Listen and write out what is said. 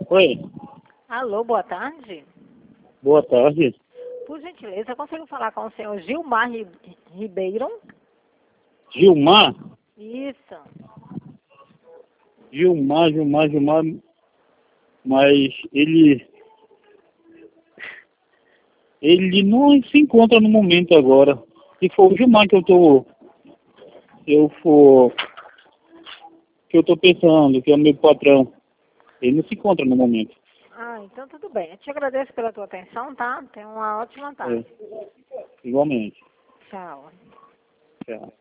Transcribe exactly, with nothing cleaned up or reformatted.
Oi, Alô, boa tarde. boa tarde. Por gentileza, eu consigo falar com o senhor Gilmar Ri- Ribeiro? Gilmar? Isso. Gilmar, Gilmar, Gilmar, mas ele... Ele não se encontra no momento agora. Se for o Gilmar que eu tô... Eu for... Que eu tô pensando, que é o meu patrão. Ele não se encontra no momento. Ah, então tudo bem. Eu te agradeço pela tua atenção, tá? Tenha uma ótima É, tarde. igualmente. Tchau. Tchau.